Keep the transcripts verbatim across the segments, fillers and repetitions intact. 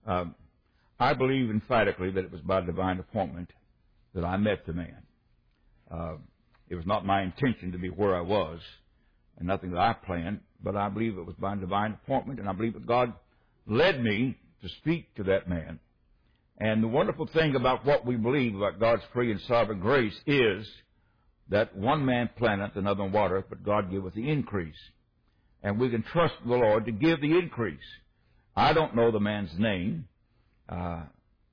Um, I believe emphatically that it was by divine appointment that I met the man. Uh, it was not my intention to be where I was, and nothing that I planned, but I believe it was by divine appointment, and I believe that God led me to speak to that man. And the wonderful thing about what we believe about God's free and sovereign grace is that one man planteth, another watereth, but God giveth the increase. And we can trust the Lord to give the increase. I don't know the man's name. Uh,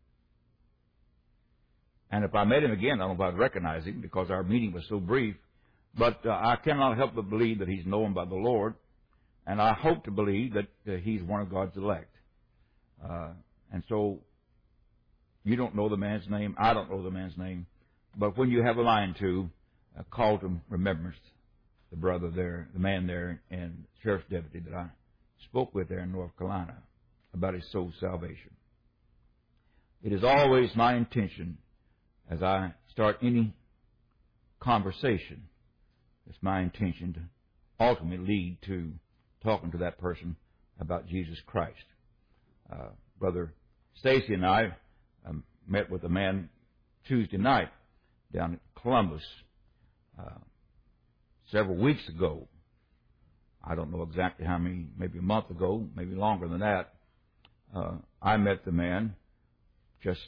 and if I met him again, I don't know if I'd recognize him because our meeting was so brief. But uh, I cannot help but believe that he's known by the Lord. And I hope to believe that uh, he's one of God's elect. Uh, and so you don't know the man's name. I don't know the man's name. But when you have a line to, uh, call to remembrance the brother there, the man there, and sheriff's deputy that I spoke with there in North Carolina about his soul's salvation. It is always my intention as I start any conversation, it's my intention to ultimately lead to talking to that person about Jesus Christ. Uh, Brother Stacy and I um, met with a man Tuesday night down at Columbus uh, several weeks ago. I don't know exactly how many, maybe a month ago, maybe longer than that. Uh, I met the man just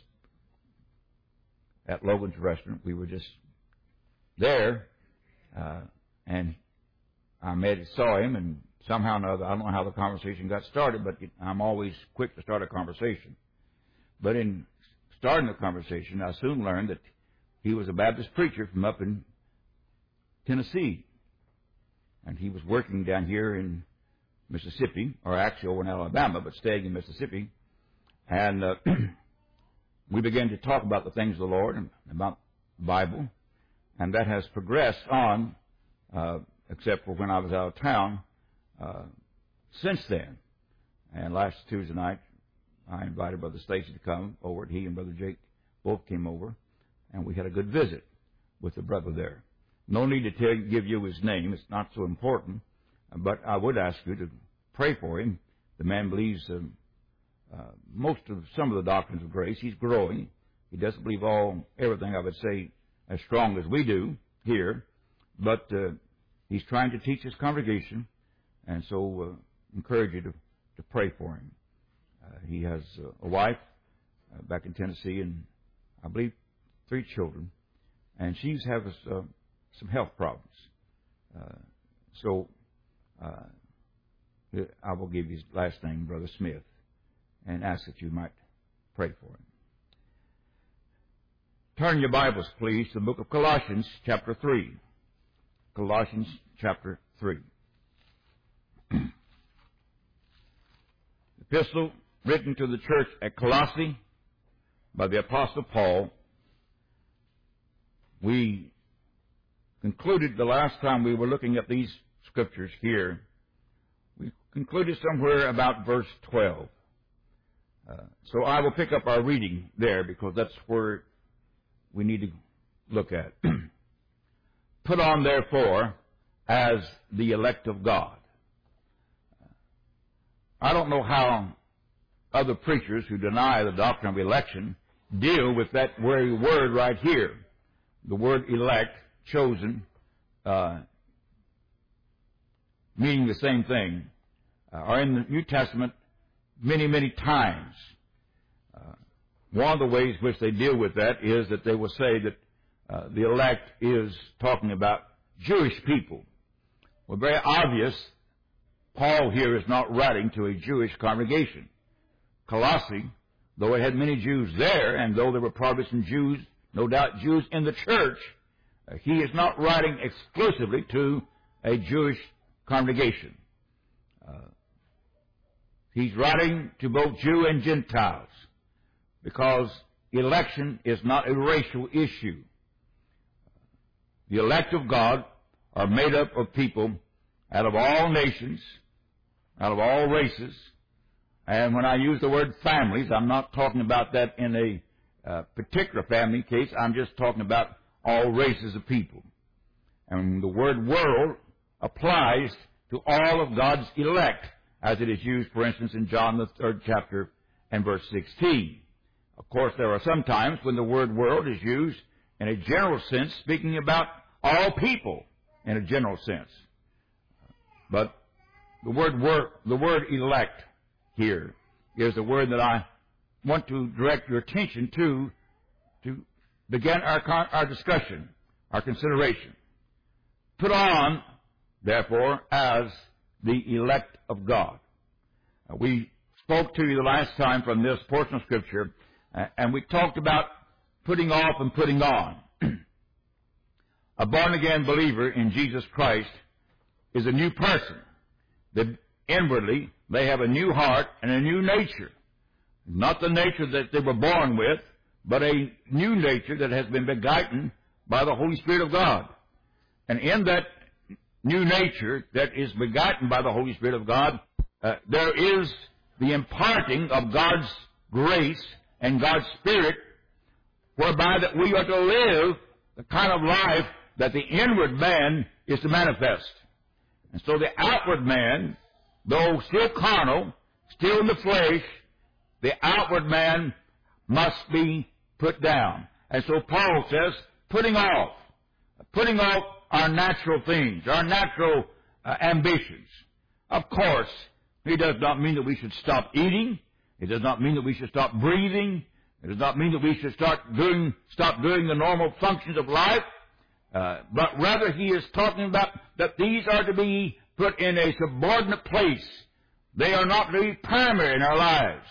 at Logan's restaurant. We were just there, uh, and I met, saw him, and somehow or another, I don't know how the conversation got started, but I'm always quick to start a conversation. But in starting the conversation, I soon learned that he was a Baptist preacher from up in Tennessee. And he was working down here in Mississippi, or actually over in Alabama, but staying in Mississippi. And uh, we began to talk about the things of the Lord and about the Bible. And that has progressed on, uh, except for when I was out of town, uh, since then. And last Tuesday night, I invited Brother Stacy to come over. He and Brother Jake both came over. And we had a good visit with the brother there. No need to tell, give you his name. It's not so important. But I would ask you to pray for him. The man believes um, uh, most of some of the doctrines of grace. He's growing. He doesn't believe all everything, I would say, as strong as we do here. But uh, he's trying to teach his congregation. And so uh, encourage you to, to pray for him. Uh, he has uh, a wife uh, back in Tennessee and I believe three children. And she's having uh, some health problems. Uh, so uh, I will give you his last name, Brother Smith, and ask that you might pray for him. Turn your Bibles, please, to the book of Colossians, chapter three. Colossians, chapter three. Epistle written to the church at Colossae by the Apostle Paul. We concluded the last time we were looking at these scriptures here, we concluded somewhere about verse twelve. Uh, so I will pick up our reading there because that's where we need to look at. Put on, therefore, as the elect of God. I don't know how other preachers who deny the doctrine of election deal with that very word right here. The word elect, chosen, uh, meaning the same thing, uh, are in the New Testament many, many times. Uh, one of the ways which they deal with that is that they will say that uh, the elect is talking about Jewish people. Well, very obvious, Paul here is not writing to a Jewish congregation. Colossae, though it had many Jews there, and though there were probably some Jews, no doubt Jews in the church, uh, he is not writing exclusively to a Jewish congregation. Uh, he's writing to both Jew and Gentiles because election is not a racial issue. The elect of God are made up of people out of all nations, out of all races. And when I use the word families, I'm not talking about that in a uh, particular family case. I'm just talking about all races of people. And the word world applies to all of God's elect, as it is used, for instance, in John the third chapter and verse sixteen. Of course, there are some times when the word world is used in a general sense, speaking about all people in a general sense. But the word work, the word elect here is the word that I want to direct your attention to to begin our, con- our discussion, our consideration. Put on, therefore, as the elect of God. Uh, we spoke to you the last time from this portion of Scripture, uh, and we talked about putting off and putting on. A born-again believer in Jesus Christ is a new person. That inwardly, they have a new heart and a new nature. Not the nature that they were born with, but a new nature that has been begotten by the Holy Spirit of God. And in that new nature that is begotten by the Holy Spirit of God, uh, there is the imparting of God's grace and God's Spirit, whereby that we are to live the kind of life that the inward man is to manifest. And so the outward man, though still carnal, still in the flesh, the outward man must be put down. And so Paul says, putting off, putting off our natural things, our natural uh, ambitions. Of course, it does not mean that we should stop eating. It does not mean that we should stop breathing. It does not mean that we should start doing, stop doing the normal functions of life. Uh, but rather he is talking about that these are to be put in a subordinate place. They are not to be primary in our lives.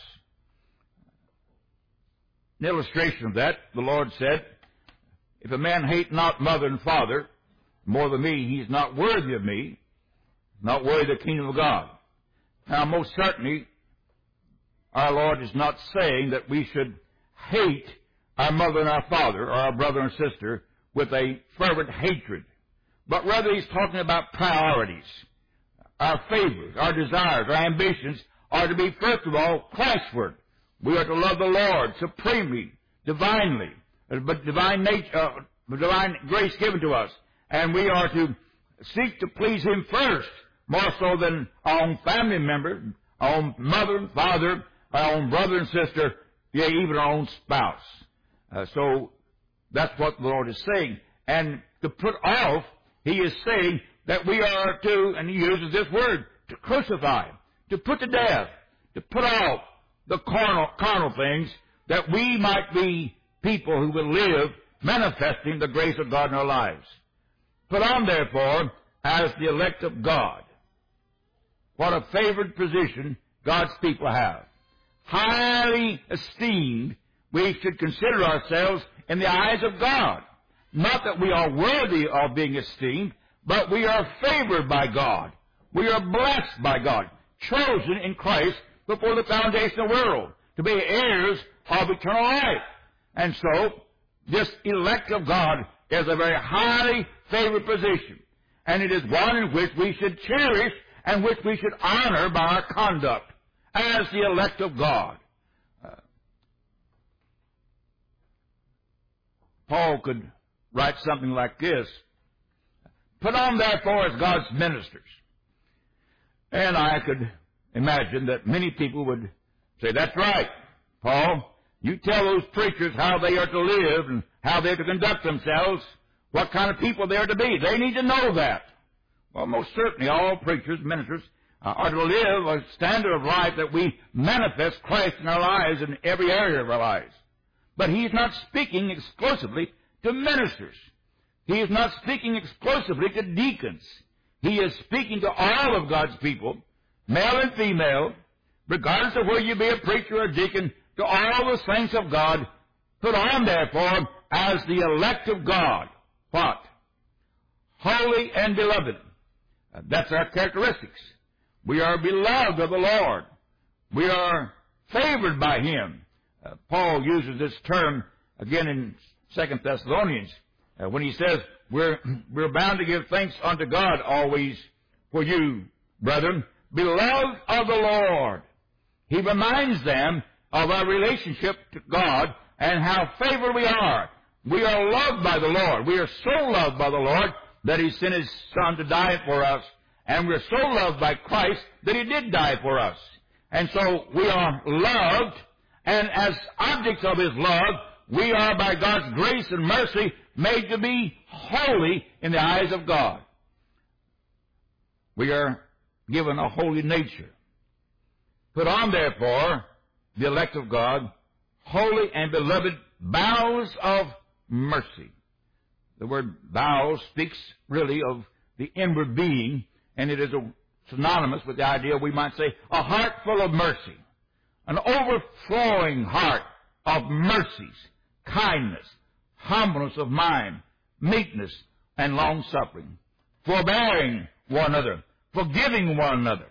An illustration of that, the Lord said, if a man hate not mother and father more than me, he is not worthy of me, not worthy of the kingdom of God. Now, most certainly, our Lord is not saying that we should hate our mother and our father, or our brother and sister, with a fervent hatred. But rather he's talking about priorities. Our favors, our desires, our ambitions are to be, first of all, Christward. We are to love the Lord supremely, divinely, but divine nature, uh, divine grace given to us. And we are to seek to please Him first, more so than our own family members, our own mother and father, our own brother and sister, yea, even our own spouse. Uh, so that's what the Lord is saying. And to put off, He is saying that we are to, and He uses this word, to crucify, to put to death, to put off the carnal, carnal things, that we might be people who will live manifesting the grace of God in our lives. Put on, therefore, as the elect of God. What a favored position God's people have. Highly esteemed, we should consider ourselves in the eyes of God. Not that we are worthy of being esteemed, but we are favored by God. We are blessed by God, chosen in Christ before the foundation of the world, to be heirs of eternal life. And so, this elect of God is a very highly favored position. And it is one in which we should cherish and which we should honor by our conduct as the elect of God. Uh, Paul could write something like this: put on, therefore, as God's ministers. And I could imagine that many people would say, that's right, Paul. You tell those preachers how they are to live and how they are to conduct themselves, what kind of people they are to be. They need to know that. Well, most certainly all preachers, ministers, uh, are to live a standard of life that we manifest Christ in our lives in every area of our lives. But He's not speaking exclusively to ministers. He is not speaking exclusively to deacons. He is speaking to all of God's people, male and female, regardless of whether you be a preacher or a deacon, to all the saints of God. Put on, therefore, as the elect of God. What? Holy and beloved. Uh, that's our characteristics. We are beloved of the Lord. We are favored by Him. Uh, Paul uses this term again in Second Thessalonians uh, when he says, we're, we're bound to give thanks unto God always for you, brethren, beloved of the Lord. He reminds them of our relationship to God and how favored we are. We are loved by the Lord. We are so loved by the Lord that He sent His Son to die for us. And we're so loved by Christ that He did die for us. And so we are loved And as objects of His love, we are by God's grace and mercy made to be holy in the eyes of God. We are given a holy nature. Put on, therefore, the elect of God, holy and beloved bowels of mercy. The word bowels speaks really of the inward being, and it is a synonymous with the idea, we might say, a heart full of mercy. An overflowing heart of mercies, kindness, humbleness of mind, meekness, and long-suffering, forbearing one another, forgiving one another.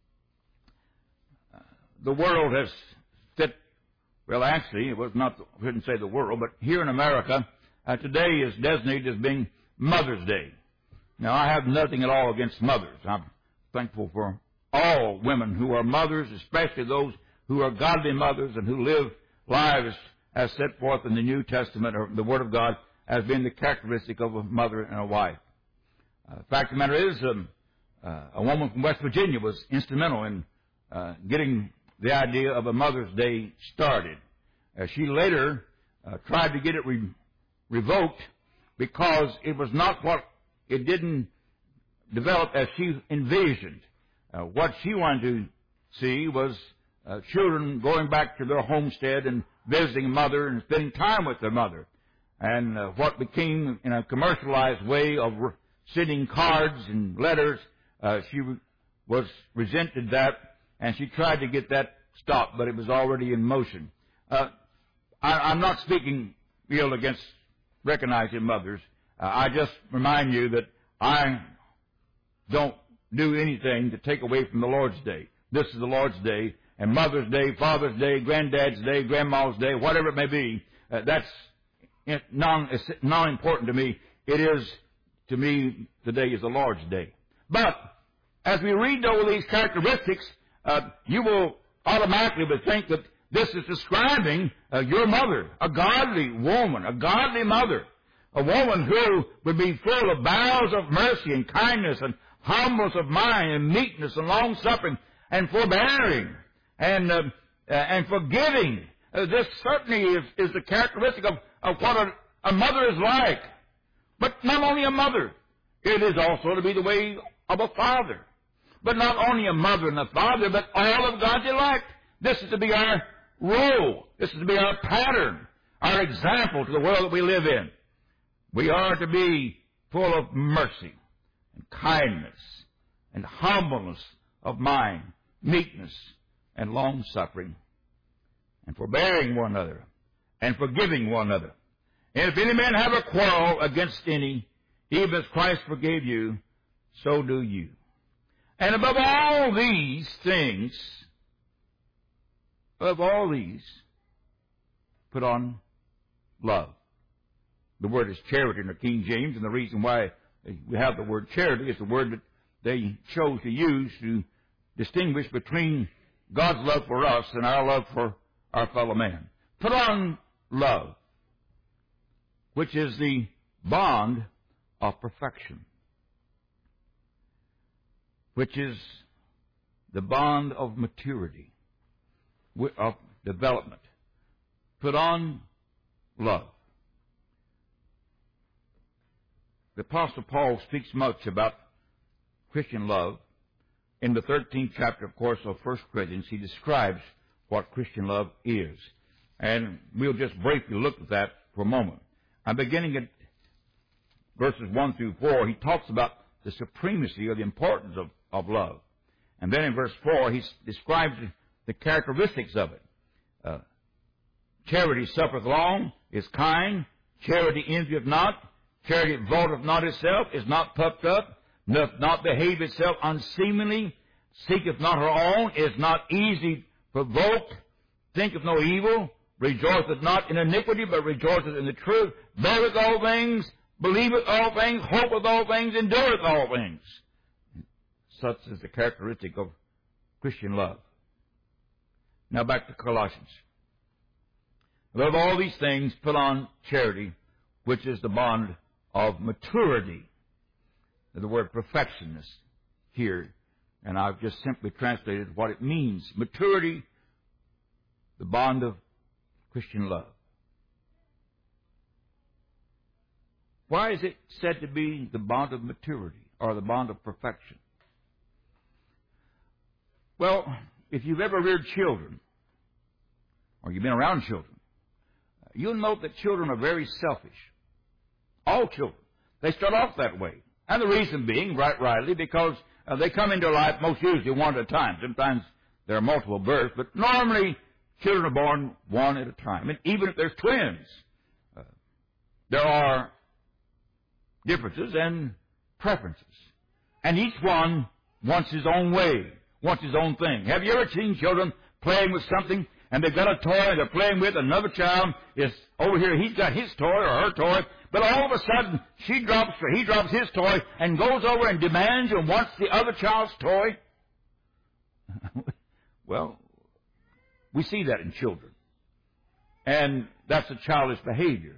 Uh, the world has fit, well, actually, it was not, I shouldn't say the world, but here in America, uh, today is designated as being Mother's Day. Now, I have nothing at all against mothers. I'm thankful for all women who are mothers, especially those who are godly mothers and who live lives as set forth in the New Testament or the Word of God as being the characteristic of a mother and a wife. Uh, the fact of the matter is, um, uh, a woman from West Virginia was instrumental in uh, getting the idea of a Mother's Day started. Uh, she later uh, tried to get it re- revoked because it was not what, it didn't develop as she envisioned. Uh, what she wanted to see was Uh, children going back to their homestead and visiting mother and spending time with their mother. And uh, what became in a commercialized way of re- sending cards and letters, uh, she re- was resented that, and she tried to get that stopped, but it was already in motion. Uh, I, I'm not speaking ill against recognizing mothers. Uh, I just remind you that I don't do anything to take away from the Lord's Day. This is the Lord's Day. And Mother's Day, Father's Day, Granddad's Day, Grandma's Day, whatever it may be, uh, that's non, non-important to me. It is, to me, today is the Lord's Day. But as we read over these characteristics, uh, you will automatically think that this is describing uh, your mother, a godly woman, a godly mother, a woman who would be full of bowels of mercy and kindness and humbleness of mind and meekness and long-suffering and forbearing. And uh, uh, and forgiving. Uh, this certainly is, is the characteristic of, of what a, a mother is like. But not only a mother. It is also to be the way of a father. But not only a mother and a father, but all of God's elect. This is to be our role. This is to be our pattern, our example to the world that we live in. We are to be full of mercy and kindness and humbleness of mind, meekness, and long-suffering, and forbearing one another, and forgiving one another. And if any man have a quarrel against any, even as Christ forgave you, so do you. And above all these things, above all these, put on love. The word is charity in the King James, and the reason why we have the word charity is the word that they chose to use to distinguish between God's love for us and our love for our fellow man. Put on love, which is the bond of perfection, which is the bond of maturity, of development. Put on love. The Apostle Paul speaks much about Christian love. In the thirteenth chapter, of course, of First Corinthians, he describes what Christian love is. And we'll just briefly look at that for a moment. I'm beginning at verses one through four. He talks about the supremacy or the importance of, of love. And then in verse four, he describes the characteristics of it. Uh, charity suffereth long, is kind. Charity envieth not. Charity vaunteth not itself, is not puffed up, doth not behave itself unseemly, seeketh not her own, is not easy provoked, thinketh no evil, rejoiceth not in iniquity, but rejoiceth in the truth, beareth all things, believeth all things, hopeth all things, endureth all things. Such is the characteristic of Christian love. Now back to Colossians. Above all these things, put on charity, which is the bond of maturity. The word perfection is here, and I've just simply translated what it means. Maturity the bond of Christian love. Why is it said to be the bond of maturity or the bond of perfection? Well, if you've ever reared children, or you've been around children, you'll note that children are very selfish. All children. They start off that way. And the reason being, right rightly, because uh, they come into life most usually one at a time. Sometimes there are multiple births, but normally children are born one at a time. And even if there's twins, uh, there are differences and preferences. And each one wants his own way, wants his own thing. Have you ever seen children playing with something, and they've got a toy they're playing with, another child is over here, he's got his toy or her toy, but all of a sudden she drops or he drops his toy and goes over and demands and wants the other child's toy? Well, we see that in children. And that's a childish behavior.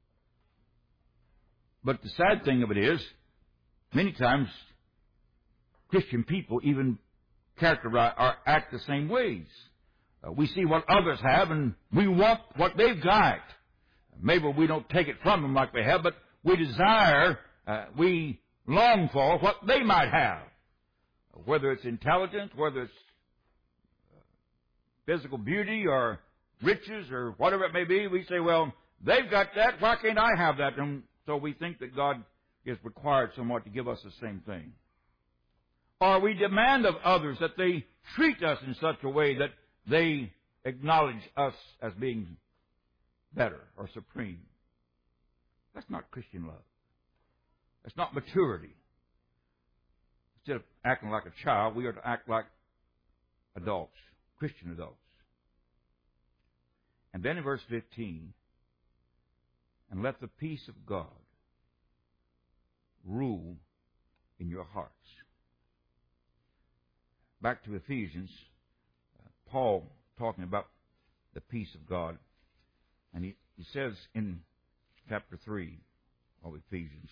But the sad thing of it is, many times Christian people even characterize or act the same ways. Uh, we see what others have, and we want what they've got. Maybe we don't take it from them like they have, but we desire, uh, we long for what they might have. Whether it's intelligence, whether it's physical beauty or riches or whatever it may be, we say, well, they've got that, why can't I have that? And so we think that God is required somewhat to give us the same thing. Or we demand of others that they treat us in such a way that they acknowledge us as being better or supreme. That's not Christian love. That's not maturity. Instead of acting like a child, we are to act like adults, Christian adults. And then in verse fifteen, and let the peace of God rule in your hearts. Back to Ephesians, uh, Paul talking about the peace of God. And he, he says in chapter three of Ephesians,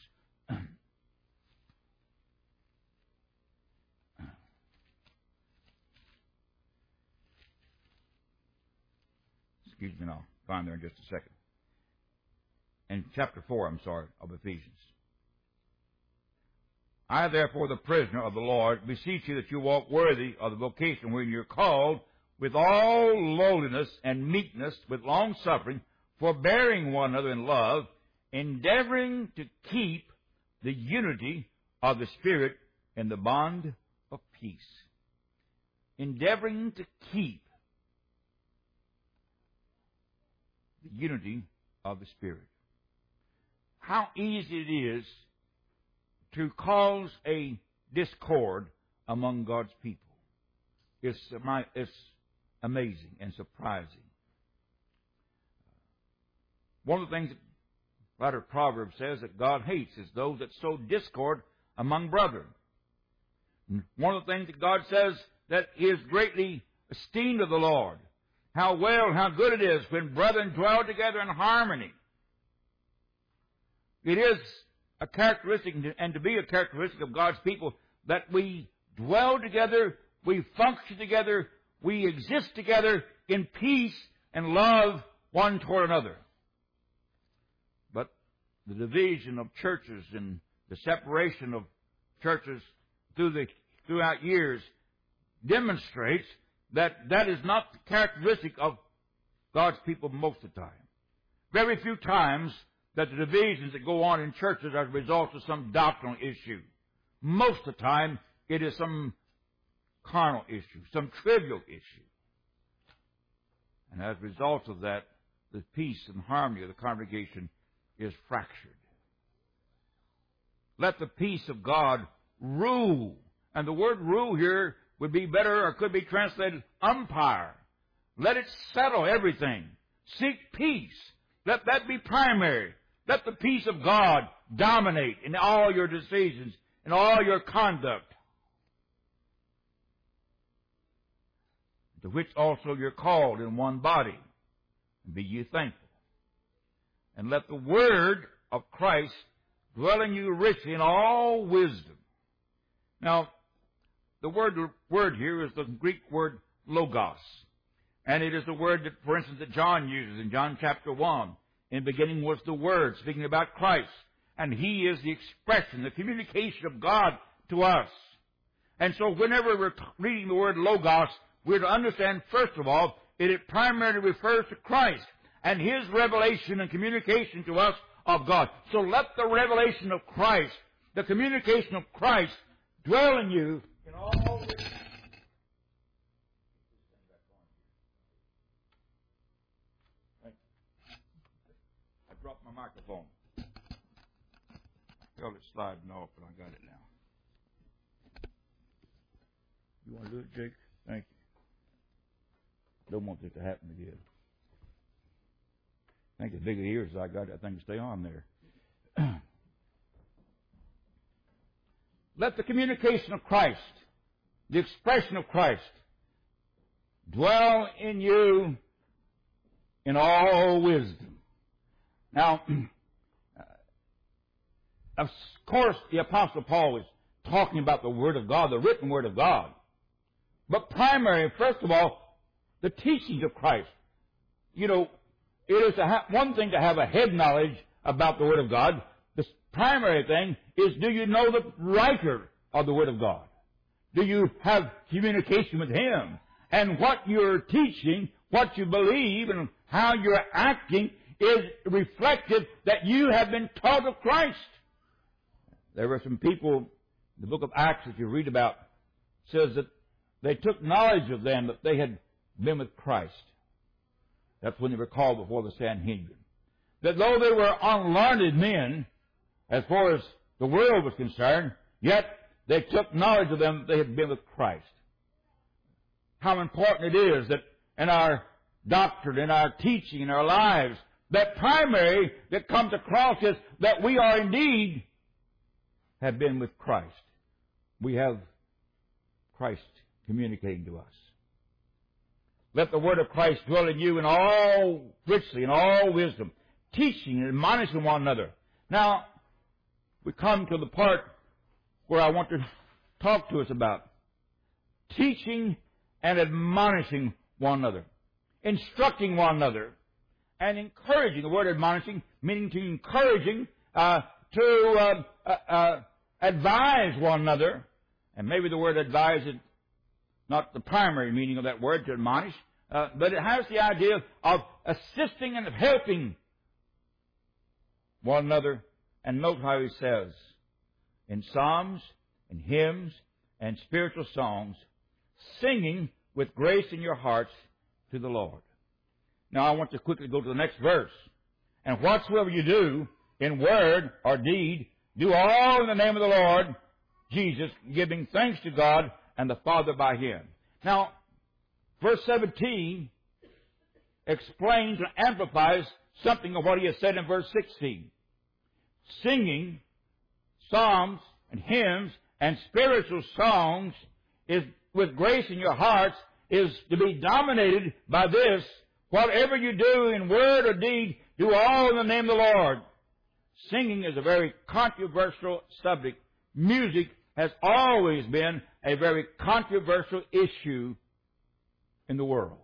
excuse me, and I'll find there in just a second. In chapter four, I'm sorry, of Ephesians. I, therefore, the prisoner of the Lord, beseech you that you walk worthy of the vocation wherein you're called, with all lowliness and meekness, with long suffering, forbearing one another in love, endeavoring to keep the unity of the Spirit in the bond of peace. Endeavoring to keep the unity of the Spirit. How easy it is to cause a discord among God's people. It's, it's amazing and surprising. One of the things that the writer of Proverbs says that God hates is those that sow discord among brethren. One of the things that God says that is greatly esteemed of the Lord. How well, how good it is when brethren dwell together in harmony. It is a characteristic, and to be a characteristic of God's people, that we dwell together, we function together, we exist together in peace and love one toward another. But the division of churches and the separation of churches through the, throughout years demonstrates that that is not the characteristic of God's people most of the time. Very few times that the divisions that go on in churches are a result of some doctrinal issue. Most of the time, it is some carnal issue, some trivial issue. And as a result of that, the peace and harmony of the congregation is fractured. Let the peace of God rule. And the word rule here would be better, or could be translated umpire. Let it settle everything. Seek peace. Let that be primary. Let the peace of God dominate in all your decisions, in all your conduct, to which also you're called in one body. Be ye thankful. And let the word of Christ dwell in you richly in all wisdom. Now, the word, word here is the Greek word logos. And it is the word that, for instance, that John uses in John chapter one. In the beginning was the Word, speaking about Christ. And He is the expression, the communication of God to us. And so whenever we're reading the word Logos, we're to understand, first of all, that it primarily refers to Christ and His revelation and communication to us of God. So let the revelation of Christ, the communication of Christ, dwell in you in all this. I dropped my microphone. Felt it sliding off, but I got it now. You want to do it, Jake? Thank you. Don't want this to happen again. I think as big of ears as I got, that thing to stay on there. Let the communication of Christ, the expression of Christ, dwell in you in all wisdom. Now, of course, the Apostle Paul is talking about the Word of God, the written Word of God. But primary, first of all, the teachings of Christ. You know, it is a ha- one thing to have a head knowledge about the Word of God. The primary thing is, do you know the writer of the Word of God? Do you have communication with Him? And what you're teaching, what you believe, and how you're acting is reflective that you have been taught of Christ. There were some people, the book of Acts that you read about, says that they took knowledge of them that they had been with Christ. That's when they were called before the Sanhedrin. That though they were unlearned men, as far as the world was concerned, yet they took knowledge of them that they had been with Christ. How important it is that in our doctrine, in our teaching, in our lives, that primary that comes across is that we are indeed have been with Christ. We have Christ communicating to us. Let the word of Christ dwell in you in all richly, in all wisdom, teaching and admonishing one another. Now, we come to the part where I want to talk to us about teaching and admonishing one another, instructing one another, and encouraging. The word admonishing meaning to encouraging, uh, to uh, uh, uh, advise one another. And maybe the word advise is not the primary meaning of that word, to admonish, uh, but it has the idea of assisting and of helping one another. And note how he says, in psalms and hymns and spiritual songs, singing with grace in your hearts to the Lord. Now I want to quickly go to the next verse. And whatsoever you do, in word or deed, do all in the name of the Lord Jesus, giving thanks to God and the Father by Him. Now, verse seventeen explains and amplifies something of what he has said in verse sixteen. Singing, psalms, and hymns, and spiritual songs is with grace in your hearts is to be dominated by this. Whatever you do in word or deed, do all in the name of the Lord. Singing is a very controversial subject. Music has always been a very controversial issue in the world.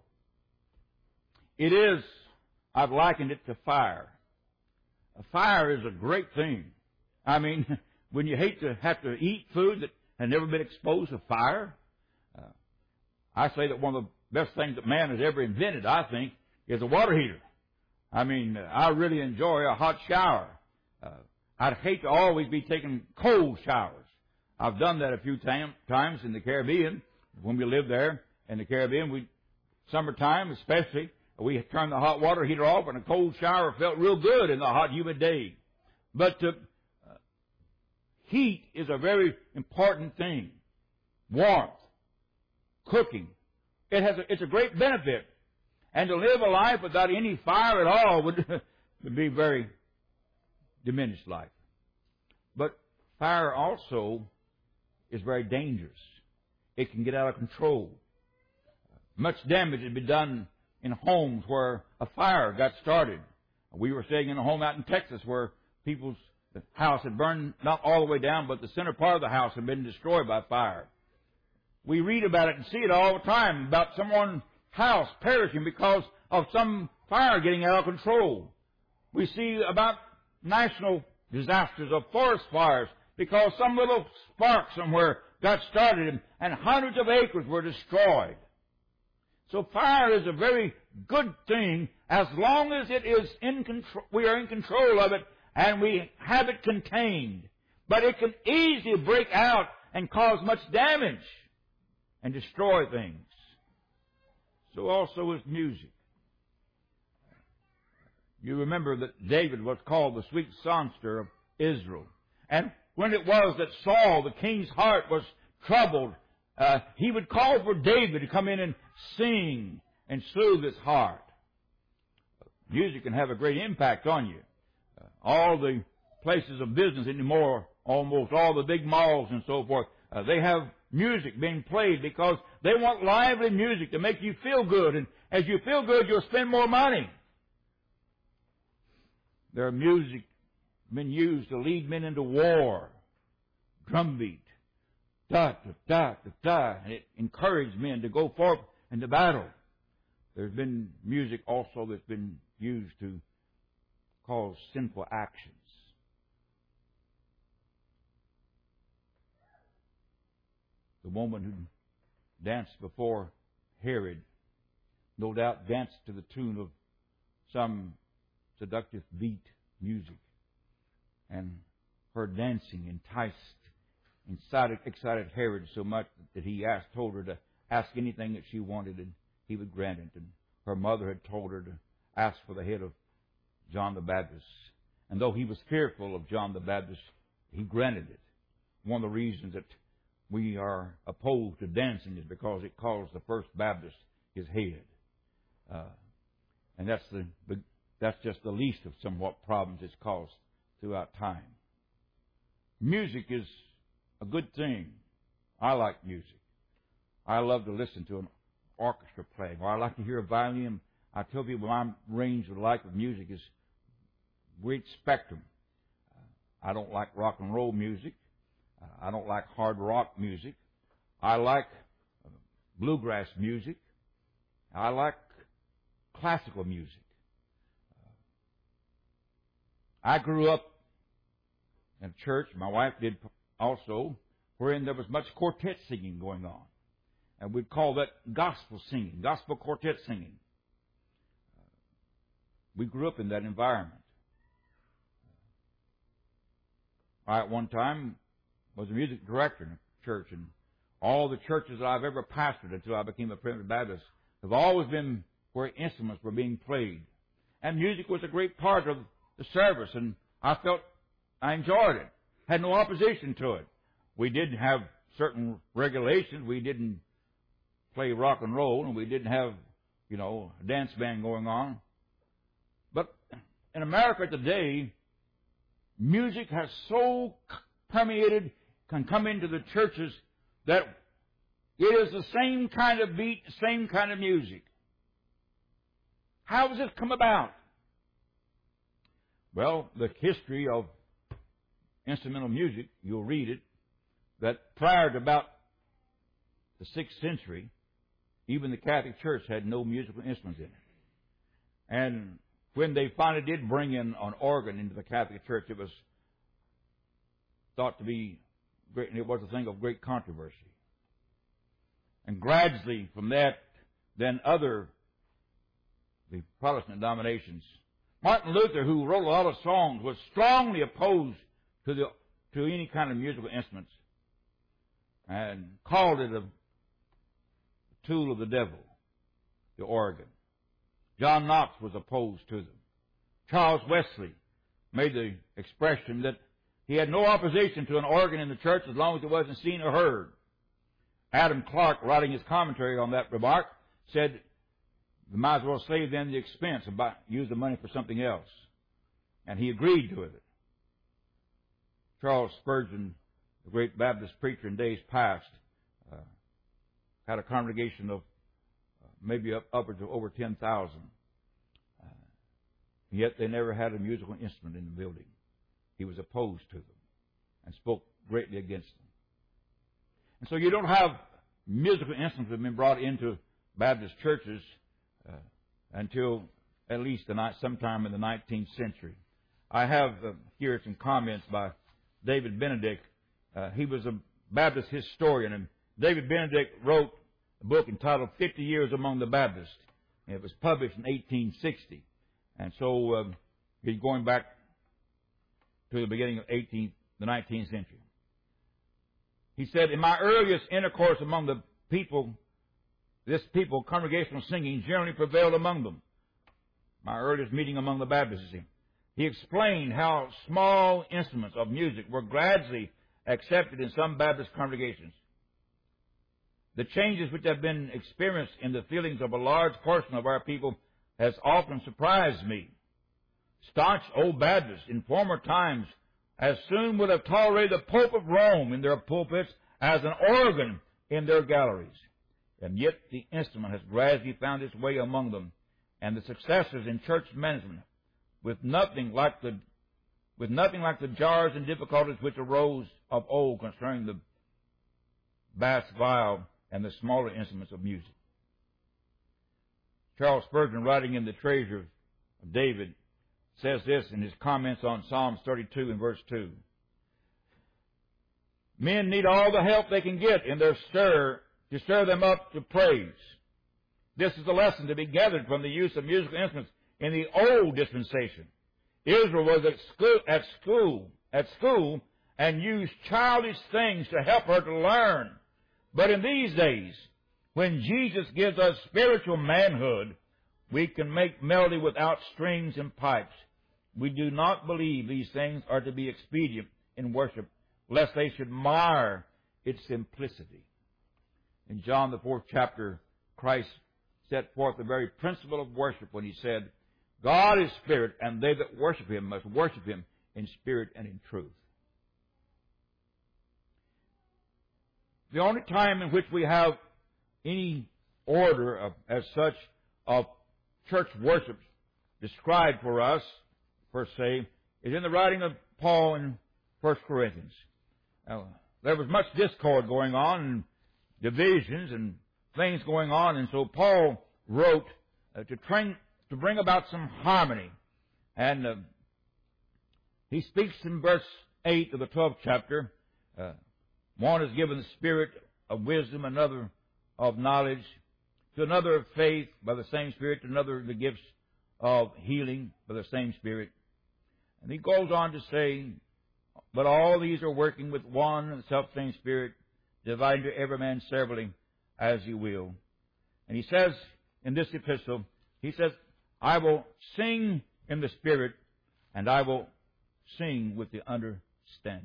It is, I've likened it to fire. A fire is a great thing. I mean, when you hate to have to eat food that has never been exposed to fire, uh, I say that one of the best things that man has ever invented, I think, is a water heater. I mean, I really enjoy a hot shower. Uh, I'd hate to always be taking cold showers. I've done that a few tam- times in the Caribbean. When we lived there in the Caribbean, we, summertime especially, we turned the hot water heater off and a cold shower felt real good in the hot, humid day. But uh, uh, heat is a very important thing. Warmth, cooking. It has a, it's a great benefit. And to live a life without any fire at all would, would be very diminished life. But fire also is very dangerous. It can get out of control. Much damage has been done in homes where a fire got started. We were staying in a home out in Texas where people's house had burned not all the way down, but the center part of the house had been destroyed by fire. We read about it and see it all the time, about someone house perishing because of some fire getting out of control. We see about national disasters of forest fires because some little spark somewhere got started and, and hundreds of acres were destroyed. So fire is a very good thing as long as it is in control, we are in control of it and we have it contained. But it can easily break out and cause much damage and destroy things. So also is music. You remember that David was called the sweet songster of Israel. And when it was that Saul, the king's heart, was troubled, uh, he would call for David to come in and sing and soothe his heart. Music can have a great impact on you. Uh, all the places of business anymore, almost all the big malls and so forth, uh, they have music being played because they want lively music to make you feel good. And as you feel good, you'll spend more money. There are music been used to lead men into war. Drumbeat. Da, da, da, da, da. And it encouraged men to go forth into battle. There's been music also that's been used to cause sinful actions. The woman who danced before Herod no doubt danced to the tune of some seductive beat music. And her dancing enticed, incited, excited Herod so much that he asked, told her to ask anything that she wanted and he would grant it. And her mother had told her to ask for the head of John the Baptist. And though he was fearful of John the Baptist, he granted it. One of the reasons that we are opposed to dancing is because it caused the first Baptist his head. Uh, and that's the, the that's just the least of somewhat problems it's caused throughout time. Music is a good thing. I like music. I love to listen to an orchestra playing, or I like to hear a violin. I tell people my range of like of music is great spectrum. I don't like rock and roll music. I don't like hard rock music. I like bluegrass music. I like classical music. I grew up in a church, my wife did also, wherein there was much quartet singing going on. And we'd call that gospel singing, gospel quartet singing. We grew up in that environment. I, at one time, was a music director in a church, and all the churches that I've ever pastored until I became a Primitive Baptist have always been where instruments were being played. And music was a great part of the service, and I felt I enjoyed it. Had no opposition to it. We did have certain regulations. We didn't play rock and roll, and we didn't have, you know, a dance band going on. But in America today, music has so permeated, can come into the churches, that it is the same kind of beat, the same kind of music. How has this come about? Well, the history of instrumental music, you'll read it, that prior to about the sixth century, even the Catholic Church had no musical instruments in it. And when they finally did bring in an organ into the Catholic Church, it was thought to be great, and it was a thing of great controversy. And gradually from that, then other, the Protestant denominations, Martin Luther, who wrote a lot of songs, was strongly opposed to the to any kind of musical instruments and called it a tool of the devil, the organ. John Knox was opposed to them. Charles Wesley made the expression that he had no opposition to an organ in the church as long as it wasn't seen or heard. Adam Clarke, writing his commentary on that remark, said, "We might as well save them the expense and buy, use the money for something else." And he agreed to it. Charles Spurgeon, the great Baptist preacher in days past, uh, had a congregation of uh, maybe up, upwards of over ten thousand. Uh, yet they never had a musical instrument in the building. He was opposed to them and spoke greatly against them. And so you don't have musical instruments that have been brought into Baptist churches uh, until at least the night, sometime in the nineteenth century. I have uh, here some comments by David Benedict. Uh, he was a Baptist historian, and David Benedict wrote a book entitled fifty years Among the Baptists. And it was published in eighteen sixty. And so um, he's going back to the beginning of eighteenth, the nineteenth century. He said, in my earliest intercourse among the people, this people, congregational singing generally prevailed among them. My earliest meeting among the Baptists. He explained how small instruments of music were gradually accepted in some Baptist congregations. The changes which have been experienced in the feelings of a large portion of our people has often surprised me. Staunch old Baptists in former times as soon would have tolerated the Pope of Rome in their pulpits as an organ in their galleries. And yet the instrument has gradually found its way among them, and the successors in church management, with nothing like the with nothing like the jars and difficulties which arose of old concerning the bass viol and the smaller instruments of music. Charles Spurgeon, writing in The Treasure of David, says this in his comments on Psalms thirty-two and verse two. Men need all the help they can get in their stir to stir them up to praise. This is a lesson to be gathered from the use of musical instruments in the old dispensation. Israel was at school, at school, at school and used childish things to help her to learn. But in these days, when Jesus gives us spiritual manhood, we can make melody without strings and pipes. We do not believe these things are to be expedient in worship, lest they should mar its simplicity. In John the fourth chapter, Christ set forth the very principle of worship when he said, God is spirit, and they that worship him must worship him in spirit and in truth. The only time in which we have any order of, as such of church worship described for us, per se, is in the writing of Paul in First Corinthians. Now, there was much discord going on, and divisions and things going on, and so Paul wrote uh, to train, to bring about some harmony. And uh, he speaks in verse eight of the twelfth chapter. Uh, one is given the spirit of wisdom, another of knowledge, to another of faith by the same Spirit, to another the gifts of healing by the same Spirit. And he goes on to say, but all these are working with one and the self-same Spirit, dividing to every man severally as he will. And he says in this epistle, he says, I will sing in the Spirit, and I will sing with the understanding.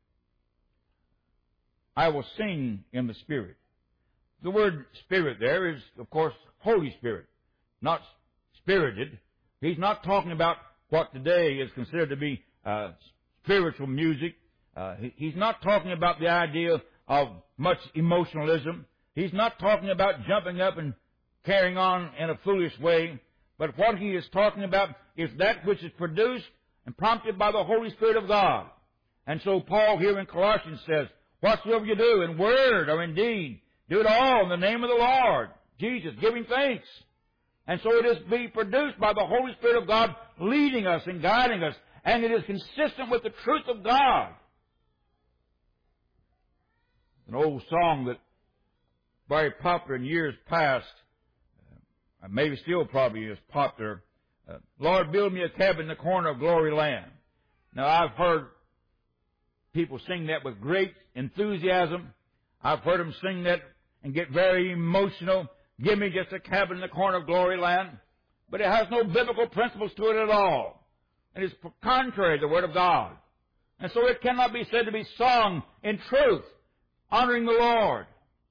I will sing in the Spirit. The word Spirit there is, of course, Holy Spirit, not spirited. He's not talking about what today is considered to be uh, spiritual music. Uh, he, he's not talking about the idea of much emotionalism. He's not talking about jumping up and carrying on in a foolish way. But what he is talking about is that which is produced and prompted by the Holy Spirit of God. And so Paul here in Colossians says, whatsoever you do in word or in deed, do it all in the name of the Lord Jesus, giving thanks. And so it is being produced by the Holy Spirit of God leading us and guiding us, and it is consistent with the truth of God. An old song that very popular in years past, uh, maybe still probably is popular, uh, Lord, build me a cabin in the corner of glory land. Now, I've heard people sing that with great enthusiasm. I've heard them sing that and get very emotional. Give me just a cabin in the corner of glory land. But it has no biblical principles to it at all. It is contrary to the Word of God. And so it cannot be said to be sung in truth, honoring the Lord.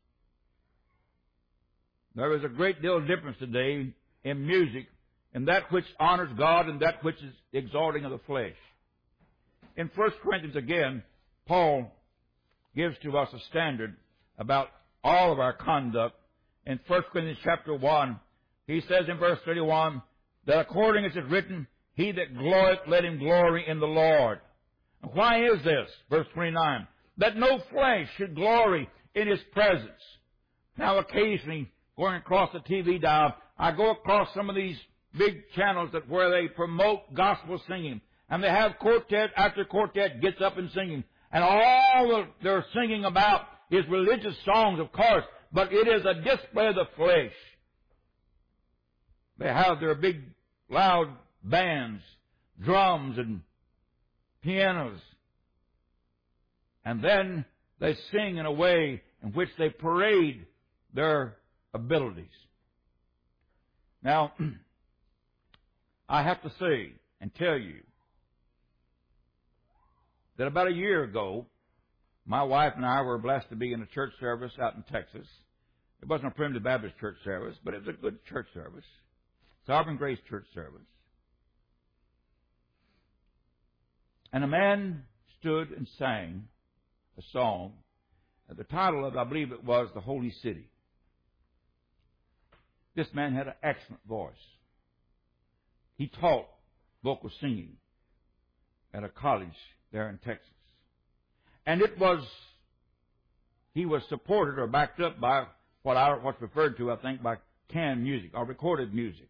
There is a great deal of difference today in music, in that which honors God and that which is exalting of the flesh. In First Corinthians again, Paul gives to us a standard about all of our conduct. In First Corinthians chapter one, he says in verse thirty-one, that according as it is written, he that glorieth, let him glory in the Lord. And why is this? Verse twenty-nine, that no flesh should glory in his presence. Now occasionally going across the T V dial, I go across some of these big channels that where they promote gospel singing. And they have quartet after quartet gets up and singing. And all that they're singing about is religious songs, of course, but it is a display of the flesh. They have their big, loud bands, drums and pianos. And then they sing in a way in which they parade their abilities. Now, I have to say and tell you that about a year ago, my wife and I were blessed to be in a church service out in Texas. It wasn't a Primitive Baptist church service, but it was a good church service. Sovereign Grace church service. And a man stood and sang a song. The title of it, I believe it was The Holy City. This man had an excellent voice. He taught vocal singing at a college there in Texas. And it was, he was supported or backed up by what I, what's referred to, I think, by canned music or recorded music.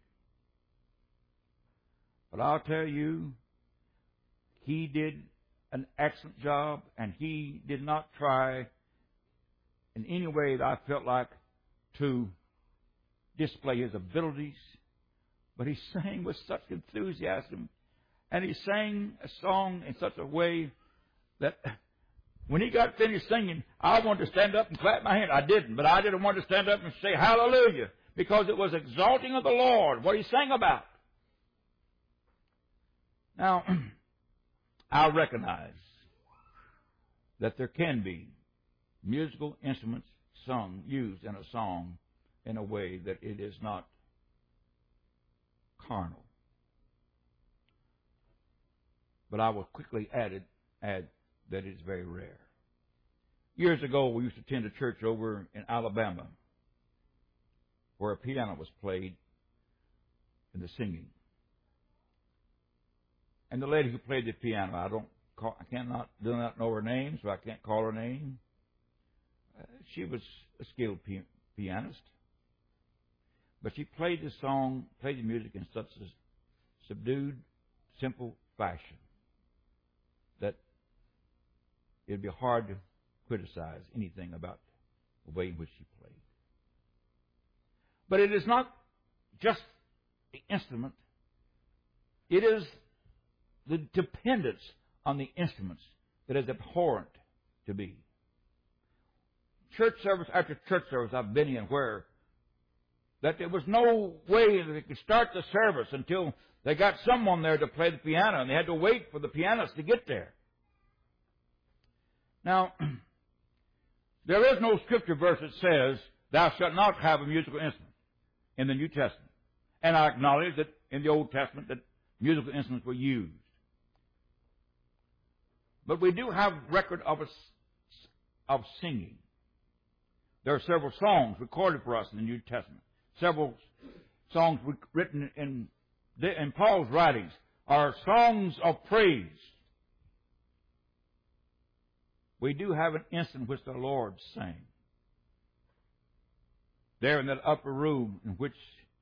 But I'll tell you, he did an excellent job, and he did not try in any way that I felt like to display his abilities, but he sang with such enthusiasm, and he sang a song in such a way that when he got finished singing, I wanted to stand up and clap my hand. I didn't, but I didn't want to stand up and say hallelujah, because it was exalting of the Lord, what he sang about. Now, I recognize that there can be musical instruments sung, used in a song in a way that it is not carnal. But I will quickly add, it, add that it is very rare. Years ago, we used to attend a church over in Alabama where a piano was played in the singing. And the lady who played the piano, I don't call, I cannot do not know her name, so I can't call her name. Uh, she was a skilled pi- pianist, but she played the song, played the music in such a subdued, simple fashion that it'd be hard to criticize anything about the way in which she played. But it is not just the instrument; it is the dependence on the instruments that is abhorrent to me. Church service after church service I've been in where that there was no way that they could start the service until they got someone there to play the piano, and they had to wait for the pianist to get there. Now, there is no scripture verse that says, thou shalt not have a musical instrument in the New Testament. And I acknowledge that in the Old Testament that musical instruments were used. But we do have record of, a, of singing. There are several songs recorded for us in the New Testament. Several songs written in, in Paul's writings are songs of praise. We do have an instant which the Lord sang. There in that upper room in which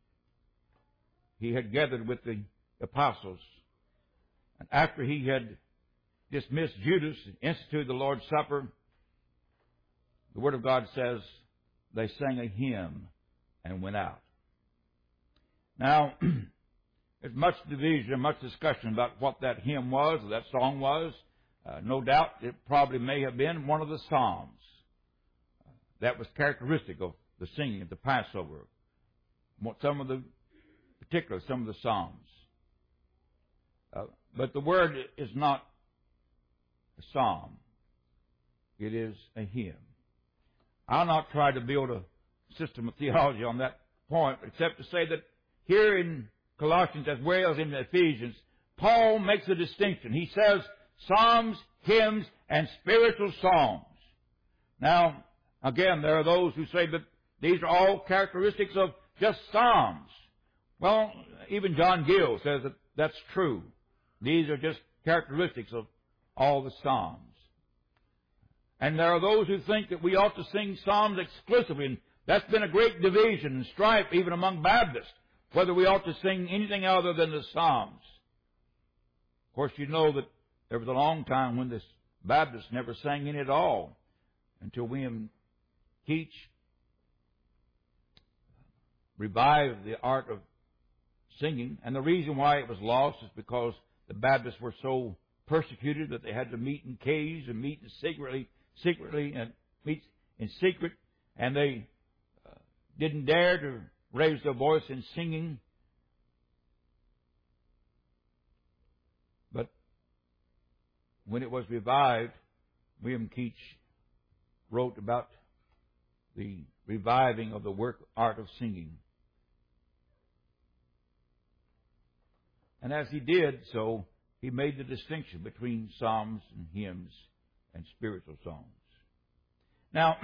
he had gathered with the apostles. And after he had dismissed Judas and instituted the Lord's Supper, the Word of God says they sang a hymn and went out. Now, there's much division, much discussion about what that hymn was, or that song was. Uh, no doubt it probably may have been one of the Psalms. Uh, that was characteristic of the singing at the Passover. Some of the, particularly some of the Psalms. Uh, but the word is not a psalm. It is a hymn. I'll not try to build a system of theology on that point, except to say that here in Colossians as well as in Ephesians, Paul makes a distinction. He says psalms, hymns, and spiritual songs. Now, again, there are those who say that these are all characteristics of just psalms. Well, even John Gill says that that's true. These are just characteristics of all the psalms. And there are those who think that we ought to sing psalms exclusively and That's been a great division and strife even among Baptists, whether we ought to sing anything other than the Psalms. Of course, you know that there was a long time when the Baptists never sang any at all until William Keach revived the art of singing. And the reason why it was lost is because the Baptists were so persecuted that they had to meet in caves and meet in secretly, secretly and meet in secret, and they uh, didn't dare to raise their voice in singing. But when it was revived, William Keach wrote about the reviving of the work art of singing. And as he did so, he made the distinction between psalms and hymns and spiritual songs. Now,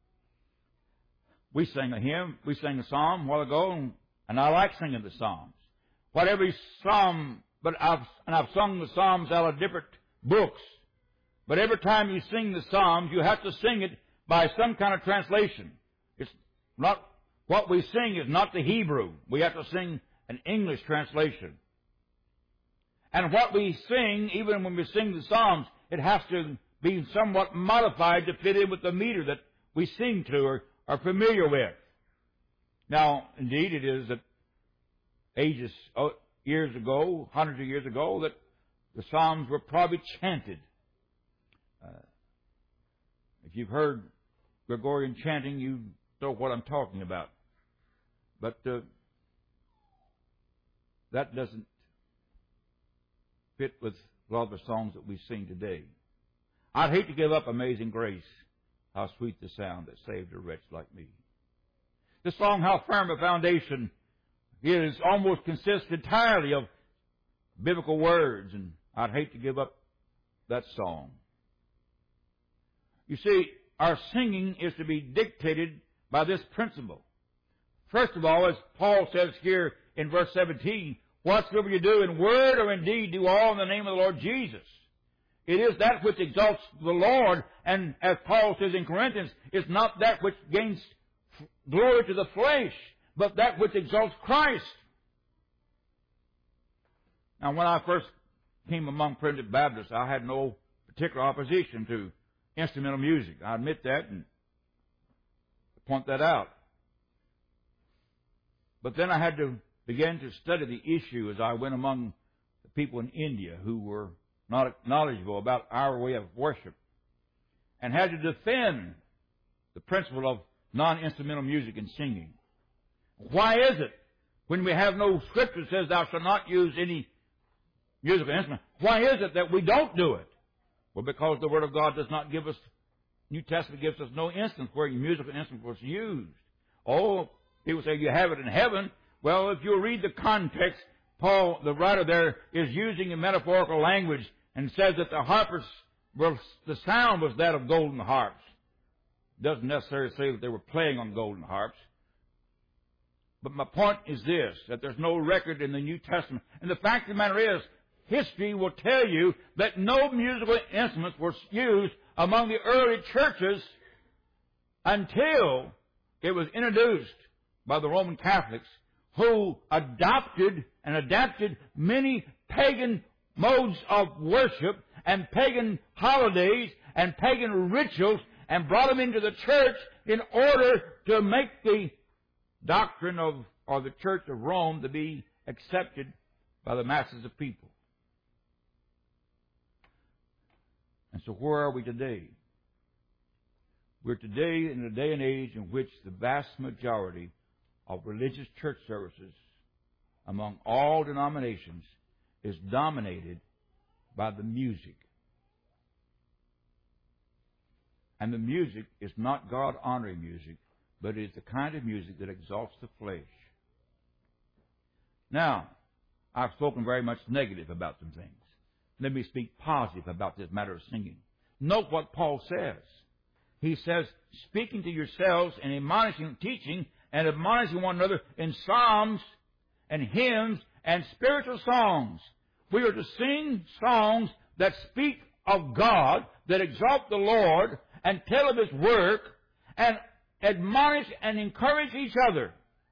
we sang a hymn, we sang a psalm a while ago, and I like singing the psalms. What every psalm, but I've, and I've sung the psalms out of different books. But every time you sing the psalms, you have to sing it by some kind of translation. It's not, what we sing is not the Hebrew. We have to sing an English translation. And what we sing, even when we sing the psalms, it has to be somewhat modified to fit in with the meter that we sing to or are familiar with. Now, indeed, it is that ages, years ago, hundreds of years ago, that the psalms were probably chanted. Uh, if you've heard Gregorian chanting, you know what I'm talking about. But uh, that doesn't fit with a lot of the songs that we sing today. I'd hate to give up Amazing Grace, how sweet the sound that saved a wretch like me. The song, How Firm a Foundation, is almost consists entirely of biblical words, and I'd hate to give up that song. You see, our singing is to be dictated by this principle. First of all, as Paul says here in verse seventeen, whatsoever you do in word or in deed, do all in the name of the Lord Jesus. It is that which exalts the Lord, and as Paul says in Corinthians, it's not that which gains glory to the flesh, but that which exalts Christ. Now, when I first came among primitive Baptists, I had no particular opposition to instrumental music. I admit that and point that out. But then I had to begin to study the issue as I went among the people in India who were not knowledgeable about our way of worship, and had to defend the principle of non-instrumental music and singing. Why is it, when we have no scripture that says thou shalt not use any musical instrument, why is it that we don't do it? Well, because the Word of God does not give us, New Testament gives us no instance where musical instrument was used. Oh, people say you have it in heaven. Well, if you read the context, Paul, the writer there, is using a metaphorical language and says that the harpers, well, the sound was that of golden harps. Doesn't necessarily say that they were playing on golden harps. But my point is this, that there's no record in the New Testament. And the fact of the matter is, history will tell you that no musical instruments were used among the early churches until it was introduced by the Roman Catholics, who adopted and adapted many pagan modes of worship and pagan holidays and pagan rituals and brought them into the church in order to make the doctrine of, or the Church of Rome, to be accepted by the masses of people. And so where are we today? We're today in a day and age in which the vast majority of religious church services among all denominations is dominated by the music. And the music is not God-honoring music, but it is the kind of music that exalts the flesh. Now, I've spoken very much negative about some things. Let me speak positive about this matter of singing. Note what Paul says. He says, speaking to yourselves and admonishing, teaching, and admonishing one another in psalms and hymns and spiritual songs. We are to sing songs that speak of God, that exalt the Lord, and tell of His work, and admonish and encourage each other.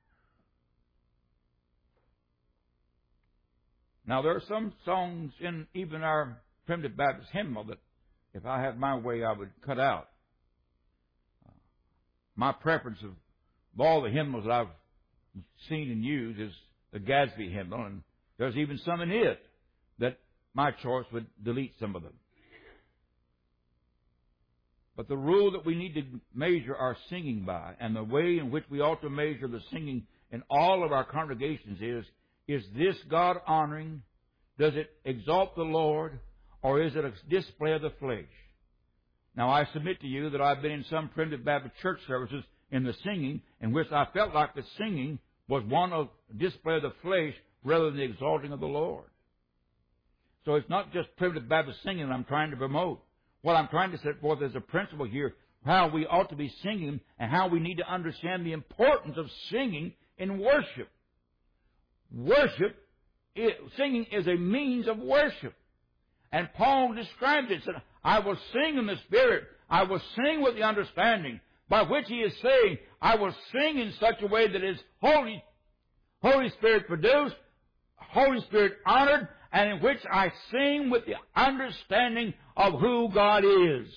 Now, there are some songs in even our Primitive Baptist hymnal that, if I had my way, I would cut out. My preference of all the hymnals that I've seen and used is the Gadsby hymnal, and there's even some in it that my choice would delete some of them. But the rule that we need to measure our singing by, and the way in which we ought to measure the singing in all of our congregations is, is this God-honoring? Does it exalt the Lord? Or is it a display of the flesh? Now, I submit to you that I've been in some Primitive Baptist church services in the singing in which I felt like the singing was one of display of the flesh rather than the exalting of the Lord. So it's not just Primitive Baptist singing that I'm trying to promote. What I'm trying to set forth is a principle here, how we ought to be singing and how we need to understand the importance of singing in worship. Worship, singing is a means of worship. And Paul described it, said, I will sing in the Spirit. I will sing with the understanding, by which he is saying, I will sing in such a way that is Holy, Holy Spirit produced, Holy Spirit honored, and in which I sing with the understanding of who God is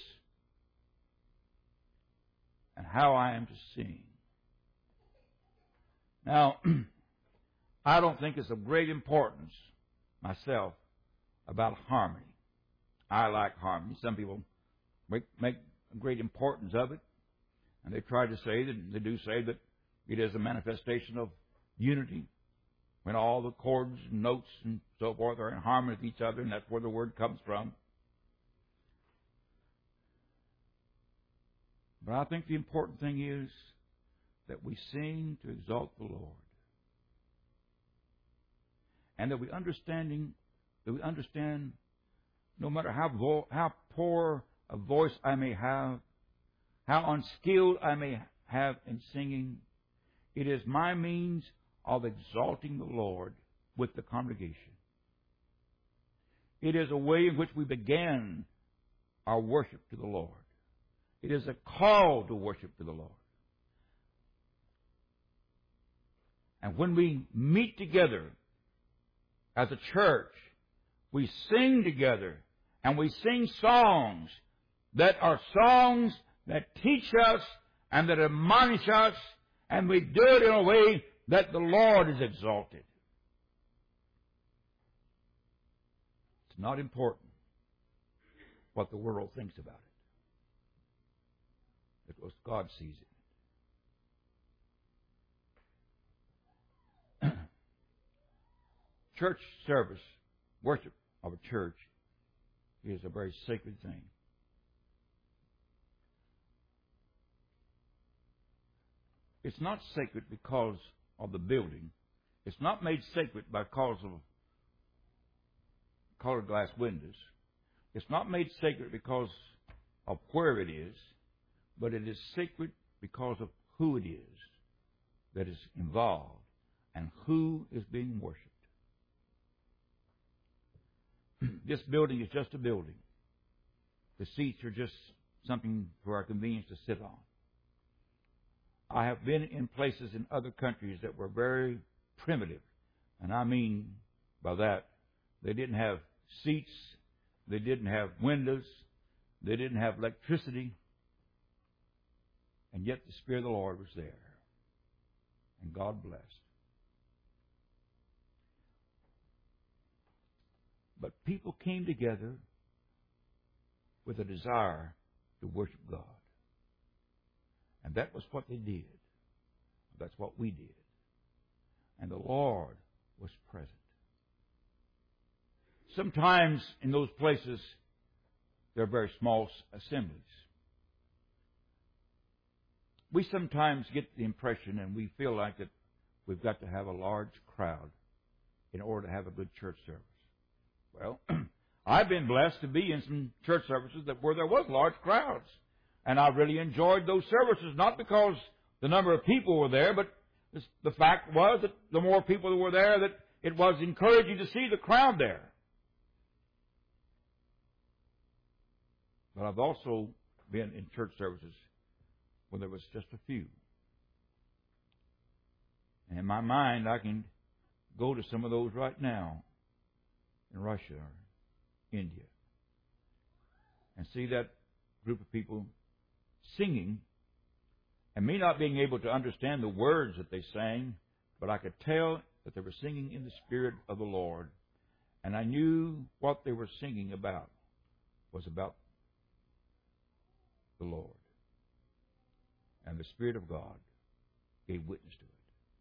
and how I am to sing. Now, I don't think it's of great importance myself about harmony. I like harmony. Some people make, make great importance of it, and they try to say that, they do say that it is a manifestation of unity, when all the chords and notes and so forth are in harmony with each other, and that's where the word comes from. But I think the important thing is that we sing to exalt the Lord. And that we understanding that we understand no matter how vo- how poor a voice I may have, how unskilled I may have in singing, it is my means of exalting the Lord with the congregation. It is a way in which we begin our worship to the Lord. It is a call to worship to the Lord. And when we meet together as a church, we sing together, and we sing songs that are songs that teach us and that admonish us, and we do it in a way that the Lord is exalted. It's not important what the world thinks about it, because God sees it. Church service, worship of a church, is a very sacred thing. It's not sacred because of the building. It's not made sacred because of colored glass windows. It's not made sacred because of where it is, but it is sacred because of who it is that is involved and who is being worshipped. This building is just a building. The seats are just something for our convenience to sit on. I have been in places in other countries that were very primitive. And I mean by that, they didn't have seats, they didn't have windows, they didn't have electricity, and yet the Spirit of the Lord was there. And God blessed. But people came together with a desire to worship God. And that was what they did. That's what we did. And the Lord was present. Sometimes in those places, they're very small assemblies. We sometimes get the impression, and we feel like that we've got to have a large crowd in order to have a good church service. Well, I've been blessed to be in some church services that where there was large crowds. And I really enjoyed those services, not because the number of people were there, but the fact was that the more people that were there, that it was encouraging to see the crowd there. But I've also been in church services where there was just a few. And in my mind, I can go to some of those right now in Russia or India and see that group of people singing, and me not being able to understand the words that they sang, but I could tell that they were singing in the Spirit of the Lord, and I knew what they were singing about was about the Lord. And the Spirit of God gave witness to it.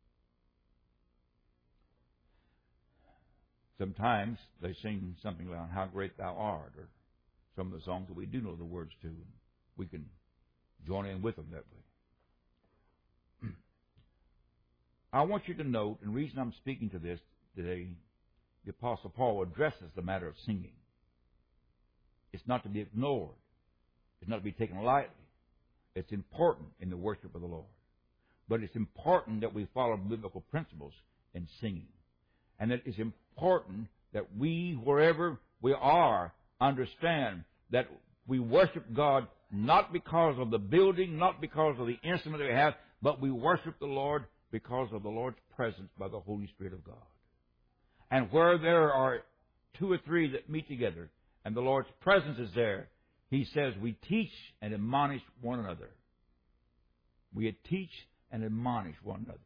Sometimes they sing something like How Great Thou Art, or some of the songs that we do know the words to, and we can join in with them that way. I want you to note, and the reason I'm speaking to this today, the Apostle Paul addresses the matter of singing. It's not to be ignored. It's not to be taken lightly. It's important in the worship of the Lord. But it's important that we follow biblical principles in singing. And that it's important that we, wherever we are, understand that we worship God not because of the building, not because of the instrument that we have, but we worship the Lord because of the Lord's presence by the Holy Spirit of God. And where there are two or three that meet together and the Lord's presence is there, He says we teach and admonish one another. We teach and admonish one another.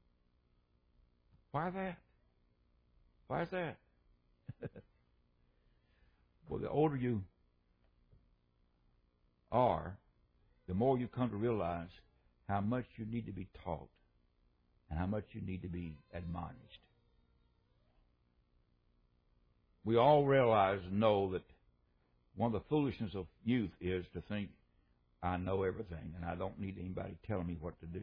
Why that? Why is that? Well, the older you are, the more you come to realize how much you need to be taught and how much you need to be admonished. We all realize and know that one of the foolishness of youth is to think, I know everything and I don't need anybody telling me what to do.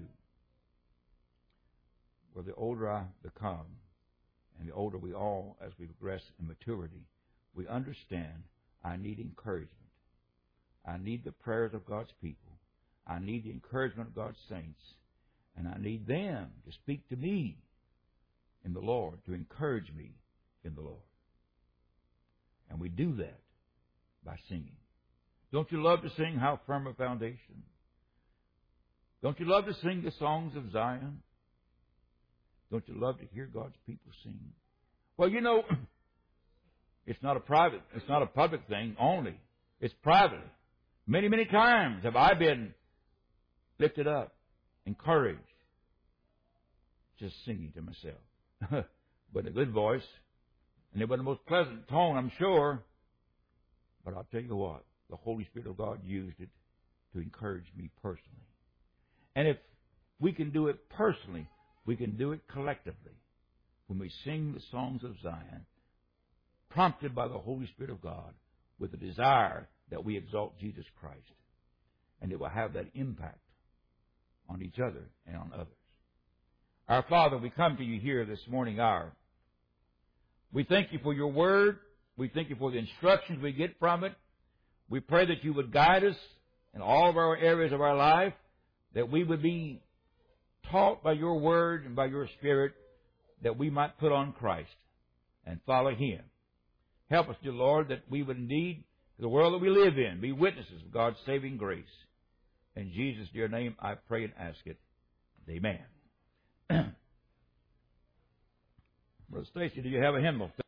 Well, the older I become, and the older we all, as we progress in maturity, we understand I need encouragement. I need the prayers of God's people. I need the encouragement of God's saints. And I need them to speak to me in the Lord, to encourage me in the Lord. And we do that by singing. Don't you love to sing How Firm a Foundation? Don't you love to sing the songs of Zion? Don't you love to hear God's people sing? Well, you know, it's not a private, it's not a public thing only. It's privately. Many, many times have I been lifted up, encouraged, just singing to myself. But in a good voice, and it wasn't the most pleasant tone, I'm sure. But I'll tell you what, the Holy Spirit of God used it to encourage me personally. And if we can do it personally, we can do it collectively when we sing the songs of Zion, prompted by the Holy Spirit of God with the desire that we exalt Jesus Christ. And it will have that impact on each other and on others. Our Father, we come to you here this morning hour. We thank you for your word. We thank you for the instructions we get from it. We pray that you would guide us in all of our areas of our life, that we would be taught by your word and by your Spirit, that we might put on Christ and follow Him. Help us, dear Lord, that we would indeed, to the world that we live in, be witnesses of God's saving grace. In Jesus' dear name, I pray and ask it. Amen. Brother Stacy, do you have a hymnal?